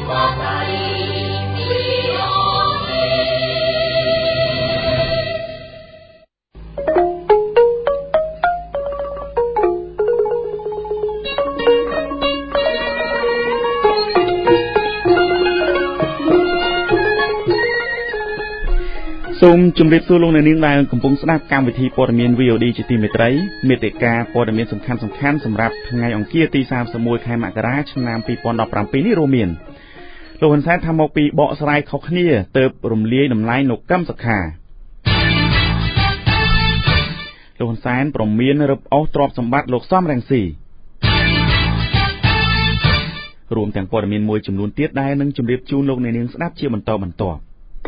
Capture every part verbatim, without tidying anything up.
សូមជម្រាបសួរលោកអ្នកនាងដែលកំពុងស្ដាប់កម្មវិធីព័ត៌មាន វី អូ ឌី ជាទីមេត្រីមេតិការព័ត៌មានសំខាន់ៗសម្រាប់ថ្ងៃអង្គារទីសាមសិបមួយខែមករាឆ្នាំពីរពាន់ដប់ប្រាំពីរនេះរួមមានលោកហ៊ុនសែនថាមកពីបកស្រាយខុសគ្នាទើបរំលាយតម្លៃលោកកឹមសុខាលោកហ៊ុនសែនប្រមានរឹបអូសទ្រព្យសម្បត្តិលោកសំរងស៊ីរួមទាំងព័ត៌មានមួយចំនួនទៀតដែលនឹងជម្រាបជូនលោកអ្នកនាងស្ដាប់ជាបន្តបន្ទាប់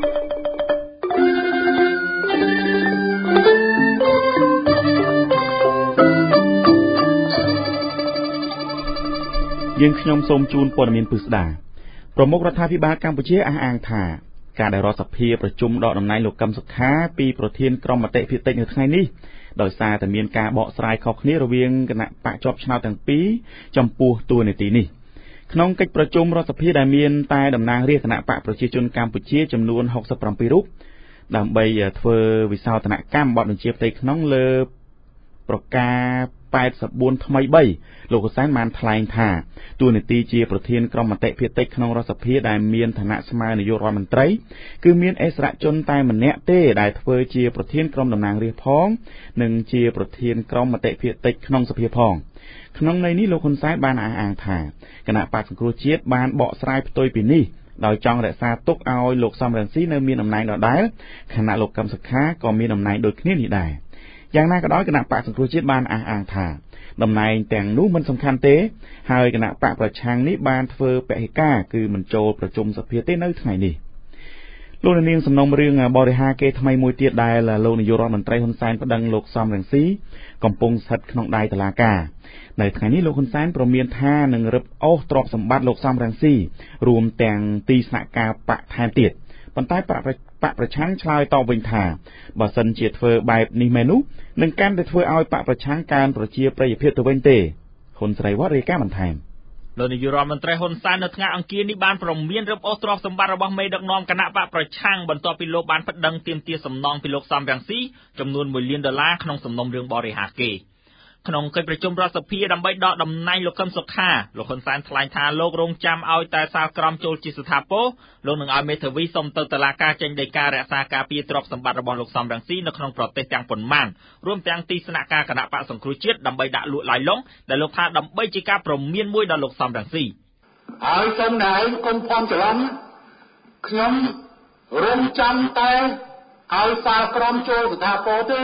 យើងខ្ញុំសូមជូនព័ត៌មានពិស្ដាប្រមុខរដ្ឋាភិបាលកម្ពុជាអះអាងថាការដែលរដ្ឋសភាប្រជុំដកតំណែងលោកកឹមសុខាពីប្រធានក្រុមមតិភាគតិចនៅថ្ងៃនេះដោយសារតែមានការបកស្រាយខុសគ្នារវាងគណៈបកជាប់ឆ្នោតទាំងពីរចំពោះតួនាទីនេះក្នុងកិច្ចប្រជុំរដ្ឋសភាដែលមានតែតំណាងរាស្ត្រគណៈបកប្រជាជនកម្ពុជាចំនួនហុកសិបប្រាំពីររូបដើម្បីធ្វើវិសោធនកម្មបទបញ្ជាផ្ទៃក្នុងលើប្រការប៉ែតសិបបួនថ្មីបីលោកហ៊ុនសែនបានថ្លែងថាតួនាទីជាប្រធានក្រុមមតិភាគតិចក្នុងរដ្ឋសភាដែលមានឋានៈស្មើនាយករដ្ឋមន្ត្រីគឺមានអិសរាជជនតែម្នាក់ទេដែលធ្វើជាប្រធានក្រុមតំណាងរាស្ត្រផងនិងជាប្រធានក្រុមមតិភាគតិចក្នុងសភាផងក្នុងន័យនេះលោកហ៊ុនសែនបានអះអាងថាគណៈបកសង្គ្រោះជាតិបានបកស្រាយផ្ទុយពីនេះដោយចង់រក្សាទុកឲ្យលោកសំរងស៊ីនៅមានតំណែងដដែលខណៈលោកកឹមសុខាក៏មានតំណែងដូចគ្នានេះដែរយ៉ាងណាក៏ដោយគណៈបកសង្គ្រោះជាតិបានអះអាងថាតំណែងទាំងនោះមិនសំខាន់ទេហើយគណៈបកប្រឆាំងនេះបានធ្វើពហិការគឺមិនចូលប្រជុំសភាទេនៅថ្ងៃនេះលោកនាងសំណុំរឿងបរិហាគេថ្មីមួយទៀតដែលលោកនាយករដ្ឋមន្ត្រីហ៊ុនសែនប្តឹងលោកសំរងស៊ីកំពុងស្ថិតក្នុងដៃតុលាការនៅថ្ងៃនេះលោកហ៊ុនសែនប្រមានថានឹងរឹបអូសទ្រព្យសម្បត្តិលោកសំរងស៊ីរួមទាំងទីស្នាក់ការបកថែមទៀតប៉ុន្តែបកប្រឆាំងឆ្លើយតបវិញថាបើសិនជាធ្វើបែបនេះមែននោះនឹងកាន់តែធ្វើឲ្យបកប្រឆាំងកើនប្រជាប្រិយភាពទៅវិញទេហ៊ុនស្រីវត្តរាយការណ៍បន្ថែមលោកនាយករដ្ឋមន្ត្រីហ៊ុនសែននៅថ្ងៃអង្គារនេះបានប្រមានរឹបអូសទ្រព្យសម្បត្តិរបស់មេដឹកនាំគណៈបកប្រឆាំងបន្ទាប់ពីលោកបានប្តឹងទាមទារសំណងពីលោកសំរងស៊ីចំនួនមួយលានដុល្លារក្នុងសំណុំរឿងបរិហាគេក្នុងកិច្ចប្រជុំរដ្ឋសភាដើម្បីដកតំណែងលោកកឹមសុខាលោកហ៊ុនសែនថ្លែងថាលោករងចាំឲ្យតែសាលក្រមចូលជាស្ថាពរលោកនឹងឲ្យមេធាវីសុំទៅតុលាការចេញដីការក្សាការពារទ្រព្យសម្បត្តិរបស់លោកសំរងស៊ីនៅក្នុងប្រទេសទាំងប៉ុន្មានរួមទាំងទីស្នាក់ការគណៈបកសង្គ្រោះជាតិដើម្បីដាក់លួចឡាយឡុងដែលលោកថាដើម្បីជាការប្រមានមួយដល់លោកសំរងស៊ីហើយសូមតែគុំភ័ន្តច្រឡំខ្ញុំរងចាំតែឲ្យសាលក្រមចូលស្ថាពរទេ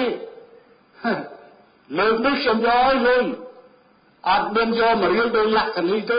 លើកនេះខ្ញុំយកឲ្យលុយអត់មានយកមករៀលដោយលក្ខណៈទេ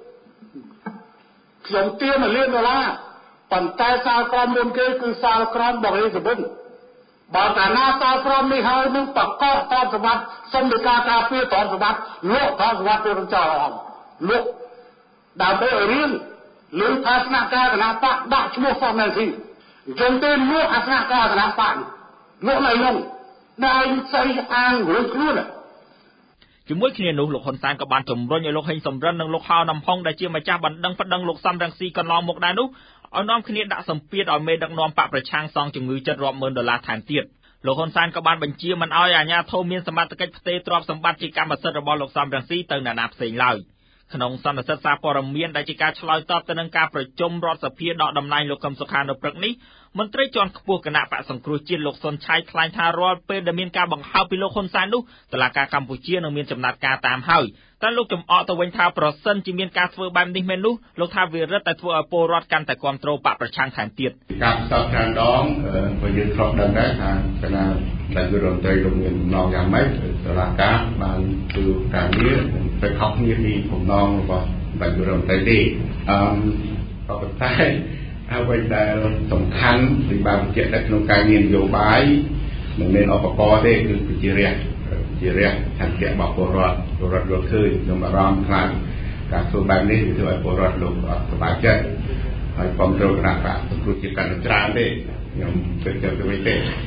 ខ្ញុំទាមមួយលានដុល្លារប៉ុន្តែសាលក្រមមុនគេគឺសាលក្រមបរិយាបន្នបើតាណាសាលក្រមនេះហើយនឹងបកកតបសម្បត្តិសុំដីកាការពារតបសម្បត្តិលោកតបសម្បត្តិទៅចោលអស់លោកដើម្បីឲ្យរៀនលើថាស្នាក់ការគណៈបកដាក់ឈ្មោះសំរងស៊ីអញ្ចឹងទេលោកអាស្នាក់ការគណៈបកលោកណៃនោះតែឯងស្អីអាងរឿងខ្លួនជាមួយគ្នានោះលោកហ៊ុនសែនក៏បានជំរុញឲ្យលោកហេងសំរិននិងលោកហៅណាំហុងដែលជាម្ចាស់បណ្ដឹងប្តឹងលោកសំរងស៊ីកន្លងមកដែរនោះឲ្យនាំគ្នាដាក់សម្ពាធឲ្យមេដឹកនាំបកប្រឆាំងសងជំងឺចិត្តរាប់ម៉ឺនដុល្លារថែមទៀតលោកហ៊ុនសែនក៏បានបញ្ជាមិនឲ្យអាជ្ញាធរមានសមត្ថកិច្ចផ្ទេរទ្រព្យសម្បត្តិជាកម្មសិទ្ធិរបស់លោកសំរងស៊ីទៅអ្នកណាផ្សេងឡើយក្នុងសន្និសីទសារព័ត៌មានដែលជាការឆ្លើយតបទៅនឹងការប្រជុំរដ្ឋសភាដកតំណែងលោកកឹមសុខានៅព្រឹកនេះមន្ត្រីជាន់ខ្ពស់គណៈបកសង្គ្រោះជាតិលោកសុនឆៃថ្លែងថារាល់ពេលដែលមានការបង្ហើបពីលោកហ៊ុនសែននោះតុលាការកម្ពុជានឹងមានចំណាត់ការតាមហើយតែលោកចំអកទៅវិញថាប្រសិនជាមានការធ្វើបែបនេះមែននោះលោកថាវារឹតតែធ្វើឲ្យពលរដ្ឋកាន់តែគ្រប់គ្រងបកប្រឆាំងថែមទៀតការផ្សព្វផ្សាយដងបើយើងធ្លាប់ដឹងដែរថាគណៈដែលរដ្ឋមន្ត្រីលោកមានបំណងយ៉ាងម៉េចតុលាការបានធ្វើការងារទៅខុសគ្នាពីបំណងរបស់ដែលរដ្ឋមន្ត្រីទេអឺក៏ប៉ុន្តែអ្វីដែលសំខាន់ពីបានបញ្ជាក់នៅក្នុងការងារនយោបាយមិនមែនឧបករណ៍ទេគឺជារះជារះឆន្ទៈរបស់ពលរដ្ឋពលរដ្ឋរកឃើញខ្ញុំអារម្មណ៍ខ្លាំងការធ្វើបែបនេះធ្វើឲ្យពលរដ្ឋលោកអត់សប្បាយចិត្តហើយគ្រប់គ្រងគណៈបកសង្គ្រោះជាតិកាន់តែច្រើនទេខ្ញុំគិតទៅវិញទេ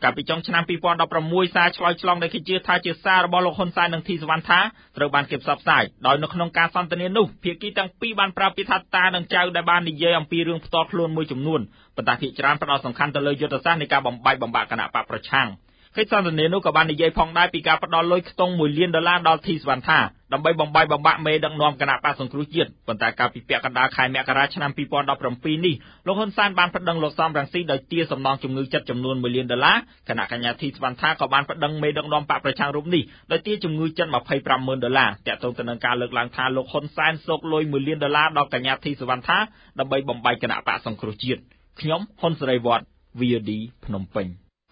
កាលពីចុងឆ្នាំពីរពាន់ដប់ប្រាំមួយសារឆ្លើយឆ្លងដែលគេជឿថាជាសាររបស់លោកហ៊ុនសែននិងធីសវណ្ណថាត្រូវបានគេផ្សព្វផ្សាយដោយនៅក្នុងការសន្ទនានោះភាគីទាំងពីរបានប្រើពាក្យថាតានិងចៅដែលបាននិយាយអំពីរឿងផ្ទាល់ខ្លួនមួយចំនួនប៉ុន្តែភាគច្រើនផ្ដោតសំខាន់ទៅលើយុទ្ធសាស្ត្រនៃការបំបែកបំបាក់គណៈបកប្រឆាំងកិច្ចសន្ទនានោះក៏បាននិយាយផងដែរពីការផ្ដល់លុយខ្ទង់មួយលានដុល្លារដល់ធីសវណ្ណថាដើម្បីបំបែកបំបាក់មេដឹកនាំគណៈបកសង្គ្រោះជាតិប៉ុន្តែកាលពីពាក់កណ្ដាលខែមករាឆ្នាំពីរពាន់ដប់ប្រាំពីរនេះលោកហ៊ុនសែនបានប្តឹងលោកសំរងស៊ីដោយទារសំណងជំងឺចិត្តចំនួនមួយលានដុល្លារគណៈកញ្ញាធីសវណ្ណថាក៏បានប្តឹងមេដឹកនាំបកប្រឆាំងរូបនេះដោយទារជំងឺចិត្តម្ភៃប្រាំម៉ឺនដុល្លារទាក់ទងទៅនឹងការលើកឡើងថាលោកហ៊ុនសែនសោកលុយមួយលានដុល្លារដល់កញ្ញាធីសវណ្ណថាដើម្បីបំបែកគណៈបកសង្គ្រោះជាតិខ្ញុំហ៊ុនសេរីវត្ត វី អូ ឌី ភ្នំពេញ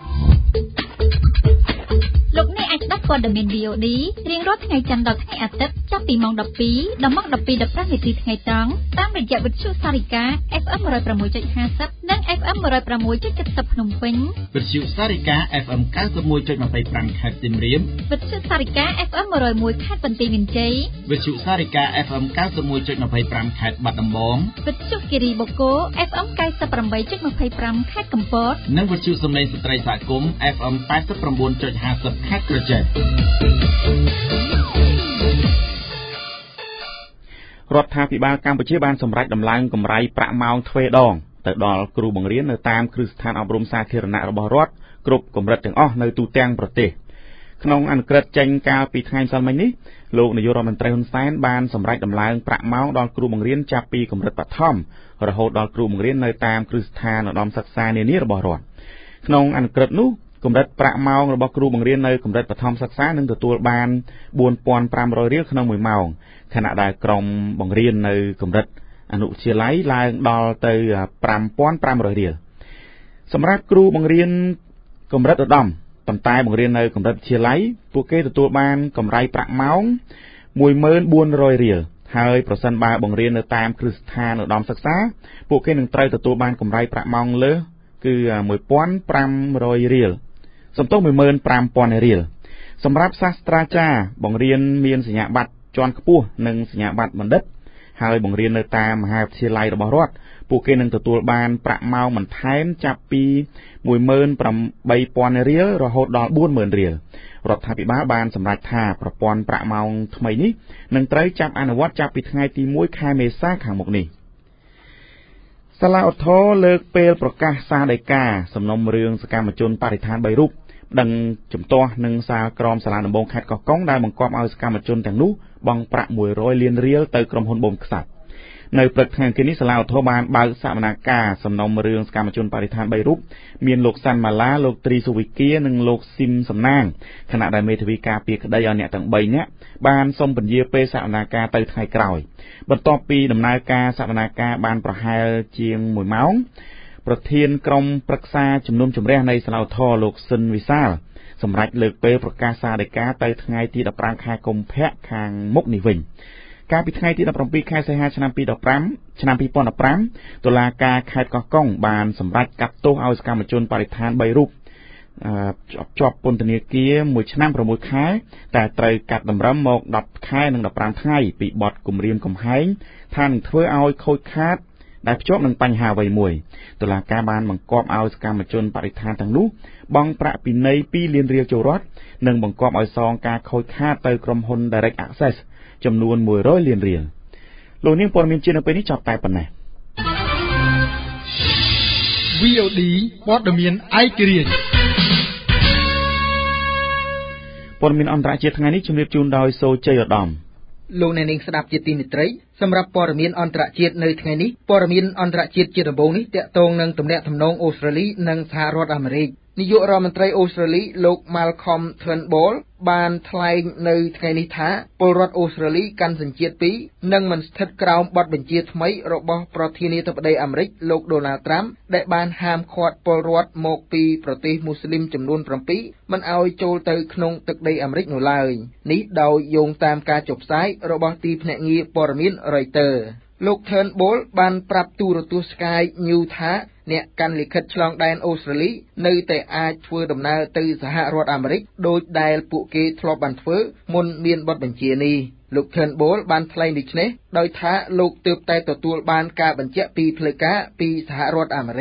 លោកអ្នកអាចស្ដាប់ព័ត៌មាន វី អូ ឌី រៀងរាល់ថ្ងៃច័ន្ទដល់ថ្ងៃអាទិត្យចាប់ពីម៉ោងដប់ពីរដល់ម៉ោងដប់ពីរដប់ប្រាំនាទីថ្ងៃត្រង់តាមរយៈវិទ្យុសារិកា เอฟ เอ็ม หนึ่งศูนย์หกจุดห้าศูนย์ និង เอฟ เอ็ม หนึ่งศูนย์หกจุดเจ็ดศูนย์ ភ្នំពេញវិទ្យុសារិកា เอฟ เอ็ม เก้าสิบเอ็ดจุดยี่สิบห้า ខេត្តសៀមរាបវិទ្យុសារិកា เอฟ เอ็ม หนึ่งศูนย์หนึ่งខេត្តបន្ទាយមានជ័យវិទ្យុសារិកា เอฟ เอ็ม เก้าสิบเอ็ดจุดยี่สิบห้า ខេត្តបាត់ដំបងវិទ្យុគិរីបូកូ เอฟ เอ็ม เก้าสิบแปดจุดยี่สิบห้า ខេត្តកំពតនិងវិទ្យុសំឡេងស្ត្រីសហគមន៍ เอฟ เอ็ม แปดสิบเก้าจุดห้าศูนย์ ខេត្តក្រចេះរដ្ឋាភិបាលកម្ពុជាបានសម្រេចដំឡើងកម្រៃប្រាក់ម៉ោងទ្វេដងទៅដល់គ្រូបង្រៀននៅតាមគ្រឹះស្ថានអប់រំសាធារណៈរបស់រដ្ឋគ្រប់កម្រិតទាំងអស់នៅទូទាំងប្រទេសក្នុងអនុក្រឹត្យចេញកាលពីថ្ងៃម្សិលមិញនេះលោកនាយករដ្ឋមន្ត្រីហ៊ុនសែនបានសម្រេចដំឡើងប្រាក់ម៉ោងដល់គ្រូបង្រៀនចាប់ពីកម្រិតបឋមរហូតដល់គ្រូបង្រៀននៅតាមគ្រឹះស្ថានឧត្តមសិក្សានានារបស់រដ្ឋក្នុងអនុក្រឹត្យនោះកម្រិតប្រាក់ម៉ោងរបស់គ្រូបង្រៀននៅកម្រិតបឋមសិក្សានឹងទទួលបានបួនពាន់ប្រាំរយរៀលក្នុងមួយម៉ោងខណៈដែលក្រុមបង្រៀននៅកម្រិតអនុវិទ្យាល័យឡើងដល់ទៅប្រាំពាន់ប្រាំរយរៀលសម្រាប់គ្រូបង្រៀនកម្រិតឧត្តមប៉ុន្តែបង្រៀននៅកម្រិតវិទ្យាល័យពួកគេទទួលបានកម្រៃប្រាក់ម៉ោងមួយម៉ឺនបួនរយរៀលហើយប្រសិនបើបង្រៀននៅតាមគ្រឹះស្ថានឧត្តមសិក្សាពួកគេនឹងត្រូវទទួលបានកម្រៃប្រាក់ម៉ោងលើសគឺមួយពាន់ប្រាំរយរៀលសំទោសមួយម៉ឺនប្រាំពាន់រៀលសម្រាប់សាស្ត្រាចារ្យបង្រៀនមានសញ្ញាបត្រជាន់ខ្ពស់និងសញ្ញាបត្របណ្ឌិតហើយបង្រៀននៅតាមមហាវិទ្យាល័យរបស់រដ្ឋពួកគេនឹងទទួលបានប្រាក់ម៉ោងបន្ថែមចាប់ពីមួយម៉ឺនប្រាំបីពាន់រៀលរហូតដល់បួនម៉ឺនរៀលរដ្ឋាភិបាលបានសម្រេចថាប្រព័ន្ធប្រាក់ម៉ោងថ្មីនេះនឹងត្រូវចាប់អនុវត្តចាប់ពីថ្ងៃទីមួយខែមេសាខាងមុខនេះសាលាឧទ្ធរណ៍លើកពេលប្រកាសសារដីកាសំណុំរឿងសកម្មជនបរិស្ថានបីរូបដឹងជំទាស់នឹងសាលក្រមសាលាដំបងខេត្តកោះកុងដែលបង្គាប់ឲ្យសកម្មជនទាំងនោះបង់ប្រាក់មួយរយលានរៀលទៅក្រុមហ៊ុនបូមខ្សាច់នៅព្រឹកថ្ងៃអង្គារនេះសាលាឧទ្ធរណ៍បានបើកសវនកម្មសំណុំរឿងសកម្មជនបរិស្ថានបីរូបមានលោកសាន់ម៉ាឡាលោកត្រីសុវិគានិងលោកស៊ីមសំណាងខណៈដែលមេធាវីការពារក្តីឲ្យអ្នកទាំងបីនាក់បានសុំពន្យាពេលសវនកម្មទៅថ្ងៃក្រោយបន្ទាប់ពីដំណើរការសវនកម្មបានប្រហែលជាងមួយម៉ោងប្រធានក្រុមប្រឹក្សាជំនុំជម្រះនៃសាលាឧទ្ធរណ៍លោកស៊ិនវិសាលសម្រាប់លើកពេលប្រកាសសារដីកាទៅថ្ងៃទីដប់ប្រាំខែកុម្ភៈខាងមុខនេះវិញកាលពីថ្ងៃទីដប់ប្រាំពីរខែសីហាឆ្នាំពីរពាន់ដប់ប្រាំឆ្នាំពីរពាន់ដប់ប្រាំតុលាការខេត្តកោះកុងបានសម្រេចកាត់ទោសឲ្យសកម្មជនបរិស្ថានបីរូបជាប់ពន្ធនាគារមួយឆ្នាំប្រាំមួយខែតែត្រូវកាត់តម្រឹមមកដប់ខែនិងដប់ប្រាំថ្ងៃពីបទគំរាមកំហែងថានឹងធ្វើឲ្យខូចខាតដែលភ្ជាប់នឹងបញ្ហាអ្វីមួយតុលាការបានបង្គាប់ឲ្យសកម្មជនបរិស្ថានទាំងនោះបង់ប្រាក់ពិន័យពីរលានរៀលចូលរដ្ឋនិងបង្គាប់ឲ្យសងការខូចខាតទៅក្រុមហ៊ុន Direct Access ចំនួនមួយរយលានរៀលលោកនាងព័ត៌មានជានៅពេលនេះចប់តែប៉ុណ្ណេះវី អូ ឌី ព័ត៌មានឯករាជ្យព័ត៌មានអន្តរជាតិថ្ងៃនេះជម្រាបជូនដោយសូជ័យឧត្តមលោកអ្នកនាងស្ដាប់ជាទីមេត្រីសម្រាប់ព័ត៌មានអន្តរជាតិនៅថ្ងៃនេះព័ត៌មានអន្តរជាតិជាដំបូងនេះទាក់ទងនឹងទំនាក់ទំនងអូស្ត្រាលីនិងសហរដ្ឋអាមេរិកនាយករដ្ឋមន្ត្រីអូស្ត្រាលីលោក Malcolm Turnbull បានថ្លែងនៅថ្ងៃនេះថាពលរដ្ឋអូស្ត្រាលីកាន់សញ្ជាតិពីរនឹងមិនស្ថិតក្រោមបទបញ្ជាថ្មីរបស់ប្រធានាធិបតីអាមេរិកលោក Donald Trump ដែលបានហាមឃាត់ពលរដ្ឋមកពីប្រទេសមូស្លីមចំនួនប្រាំពីរមិនឲ្យចូលទៅក្នុងទឹកដីអាមេរិកនោះឡើយនេះដោយយោងតាមការចុះផ្សាយរបស់ទីភ្នាក់ងារព័ត៌មាន Reuters លោក Turnbull បានប្រាប់ទូរទស្សន៍ Sky News ថាអ្នកកាន់លិខិតឆ្លងដែនអូស្ត្រាលីនៅតែអាចធ្វើដំណើរទៅសហរដ្ឋអាមេរិកដោយដែលពួកគេធ្លាប់បានធ្វើមុនមានបទបញ្ជានេះលោក Turnbull បានថ្លែងដូចនេះដោយថាលោកទើបតែទទួលបានការបញ្ជាក់ពីផ្លូវការពីសហរដ្ឋអាមេរិក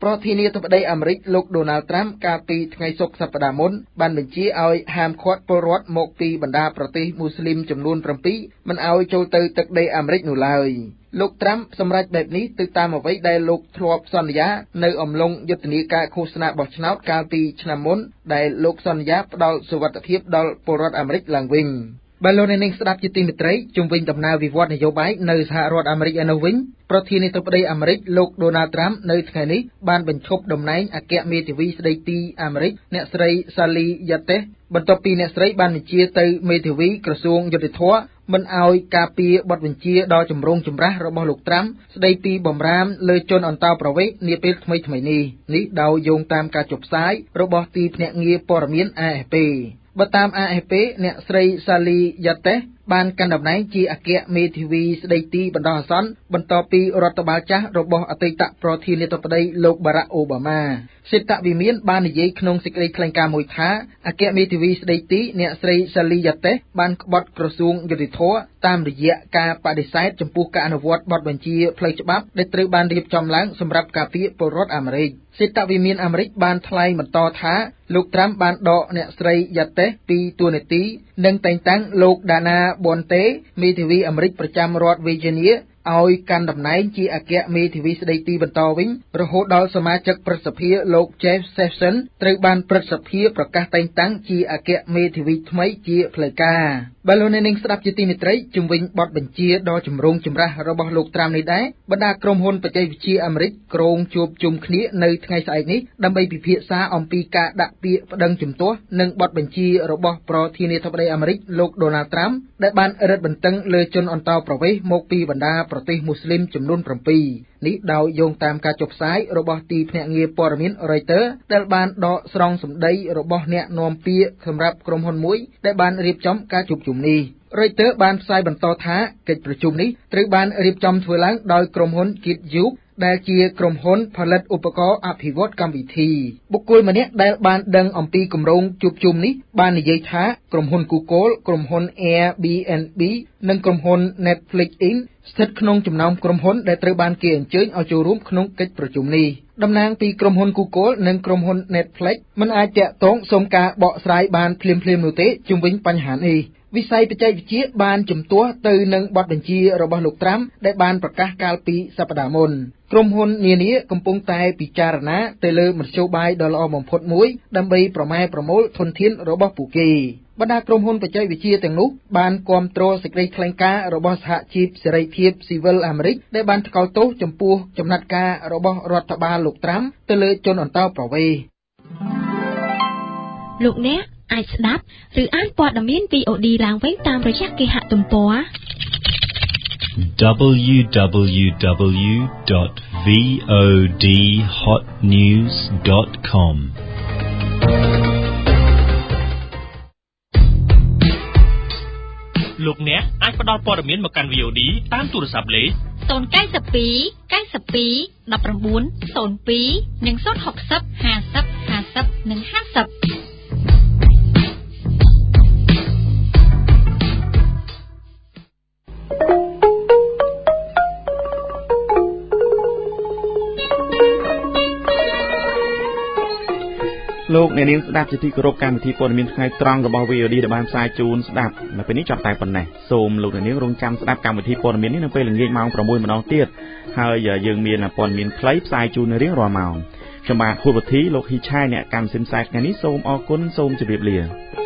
ប្រធានាធិបតីអាមេរិកលោក Donald Trump កាលពីថ្ងៃសុក្រសប្តាហ៍មុនបានបញ្ជាឲ្យហាមឃាត់ពលរដ្ឋមកពីបណ្ដាប្រទេសមូស្លីមចំនួន7មិនឲ្យចូលទៅទឹកដីអាមេរិកនោះឡើយលោក Trump សម្រេចបែបនេះទៅតាមអ្វីដែលលោកធ្លាប់សន្យានៅអំឡុងយុទ្ធនាការឃោសនាបោះឆ្នោតកាលពីឆ្នាំមុនដែលលោកសន្យាផ្ដល់សុវត្ថិភាពដល់ពលរដ្ឋអាមេរិកឡើងវិញបាទលោកអ្នកនាងស្ដាប់ជាទីមេត្រីជុំវិញដំណើរវិវត្តនយោបាយនៅសហរដ្ឋអាមេរិកឯនោះវិញប្រធានាធិបតីអាមេរិកលោក Donald Trump នៅថ្ងៃនេះបានបញ្ឈប់តំណែងអគ្គមេធាវីស្ដីទីអាមេរិកអ្នកស្រី Sally Yates បន្ទាប់ពីអ្នកស្រីបានបញ្ជាទៅមេធាវីក្រសួងយុតិធធម៌មិនឲ្យការពារបទបញ្ជាដ៏ចម្រូងចម្រាសរបស់លោក Trump ស្ដីពីបំរាមលើជនអន្តោប្រវេសន៍នាពេលថ្មីៗនេះនេះដោយយោងតាមការចុះផ្សាយរបស់ទីភ្នាក់ងារព័ត៌មាន A F Pបើតាម A F P អ្នកស្រី Sally Yates បានកាន់តំណែងជាអគ្គមេធាវីស្ដីទីបណ្ដោះអាសន្នបន្ទាប់ពីរដ្ឋបាលចាស់របស់អតីតប្រធានាធិបតីលោក Barack Obama សេតវិមានបាននិយាយក្នុងសេចក្តីថ្លែងការណ៍មួយថាអគ្គមេធាវីស្ដីទីអ្នកស្រី Sally Yates បានក្បត់ក្រសួងយុតិធធម៌តាមរយៈការបដិសេធចំពោះការអនុវត្តបទបញ្ជាផ្លូវច្បាប់ដែលត្រូវបានរៀបចំឡើងសម្រាប់ការពារពលរដ្ឋអាមេរិកសេតវិមានអាមេរិកបានថ្លែងបន្តថាលោក Trump បានដកអ្នកស្រី Yates ពីតួនាទីនិងតែងតាំងលោក Dana Boente មេធាវីអាមេរិកប្រចាំរដ្ឋ Virginia ឲ្យកាន់តំណែងជាអគ្គមេធាវីស្ដីទីបន្តវិញរហូតដល់សមាជិកព្រឹទ្ធសភាលោក Jeff Sessions ត្រូវបានព្រឹទ្ធសភាប្រកាសតែងតាំងជាអគ្គមេធាវីថ្មីជាផ្លូវការបាទលោកអ្នកនាងស្ដាប់ជាទីមេត្រីជំវិញបទបញ្ជាដ៏ចម្រូងចម្រាសរបស់លោក Trump នេះដែរបណ្ដាក្រុមហ៊ុនបច្ចេកវិទ្យាអាមេរិកក្រុងជួបជុំគ្នានៅថ្ងៃស្អែកនេះដើម្បីពិភាក្សាអំពីការដាក់ពាក្យប្តឹងជំទាស់និងបទបញ្ជារបស់ប្រធានាធិបតីអាមេរិកលោក Donald Trump ដែលបានរឹតបន្តឹងលើជនអន្តោប្រវេសន៍មកពីបណ្ដាប្រទេសមូស្លីមចំនួន7នេះដោយយោងតាមការចុះផ្សាយរបស់ទីភ្នាក់ងារព័ត៌មាន Reuters ដែលបានដកស្រង់សម្ដីរបស់អ្នកនាំពាក្យសម្រាប់ក្រុមហ៊ុនមួយដែលបានរៀបចំការជួបជុំនេះ Reuters បានផ្សាយបន្តថាកិច្ចប្រជុំនេះត្រូវបានរៀបចំធ្វើឡើងដោយក្រុមហ៊ុន GitYube ដែលជាក្រុមហ៊ុនផលិតឧបករណ៍អភិវឌ្ឍកម្មវិធីបុគ្គលម្នាក់ដែលបានដឹងអំពីគម្រោងជួបជុំនេះបាននិយាយថាក្រុមហ៊ុន Google ក្រុមហ៊ុន Airbnb និងក្រុមហ៊ុន Netflix Incorporated ស្ថិតក្នុងចំណោមក្រុមហ៊ុនដែលត្រូវបានគេអញ្ជើញឲ្យចូលរួមក្នុងកិច្ចប្រជុំនេះតំណាងពីក្រុមហ៊ុន Google និងក្រុមហ៊ុន Netflix មិនអាចតាក់ទងសុំការបកស្រាយបានភ្លាមៗនោះទេជុំវិញបញ្ហានេះវិស័យបច្ចេកវិទ្យាបានជំទាស់ទៅនឹងបទបញ្ជារបស់លោក Trump ដែលបានប្រកាសកាលពីសប្តាហ៍មុនក្រុមហ៊ុននានាកំពុងតែពិចារណាទៅលើមធ្យោបាយដ៏ល្អបំផុតមួយដើម្បីប្រម៉ែប្រមូលធនធានរបស់ពួកគេបណ្ដាក្រុមហ៊ុនបច្ចេកវិទ្យាទាំងនោះបានគាំទ្រសេចក្តីថ្លែងការណ៍របស់សហជីពសេរីភាពស៊ីវិលអាមេរិកដែលបានថ្កោលទោសចំពោះចំណាត់ការរបស់រដ្ឋបាលលោក Trump ទៅលើជនអន្តោប្រវេសន៍លោកអ្នកអាចស្ដាប់ឬអានព័ត៌មាន V O D ឡើងវិញតាមរយៈគេហទំព័រ double-u double-u double-u dot v o d hot news dot com លោកអ្នកអាចផ្ដល់ព័ត៌មានមកកាន់ V O D តាមទូរស័ព្ទលេខศูนย์ เก้า สอง เก้า สอง หนึ่ง เก้า ศูนย์ ศูนย์ สอง និង ศูนย์ หก ศูนย์ ห้า ศูนย์ ห้า ศูนย์ និង ห้า ศูนย์លោកអ្នកនាងស្ដាប់ជាទីគោរពកម្មវិធីព័ត៌មានថ្ងៃត្រង់របស់ V O D ដែលបានផ្សាយជូនស្ដាប់នៅពេលនេះចប់តែប៉ុណ្ណេះសូមលោកអ្នកនាងរងចាំស្ដាប់កម្មវិធីព័ត៌មាននេះនៅពេលល្ងាចម៉ោង ប្រាំមួយ ម្ដងទៀតហើយយើងមានព័ត៌មានខ្លីផ្សាយជូននៅរៀងរាល់ម៉ោងខ្ញុំបាទហួតវុធីលោកហ៊ីឆាយអ្នកកម្មសិនផ្សាយថ្ងៃនេះសូមអរគុណសូមជម្រាបលា